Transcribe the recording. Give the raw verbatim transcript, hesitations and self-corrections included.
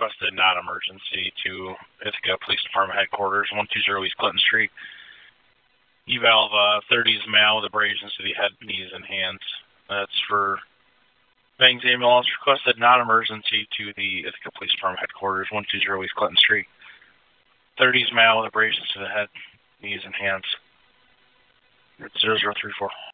requested non-emergency to Ithaca Police Department Headquarters, one two zero East Clinton Street. Eval of uh, thirties male with abrasions to the head, knees, and hands. That's for Bangs ambulance. Requested non-emergency to the Ithaca Police Department Headquarters, one two zero East Clinton Street. thirties male with abrasions to the head, knees, and hands. zero zero three four.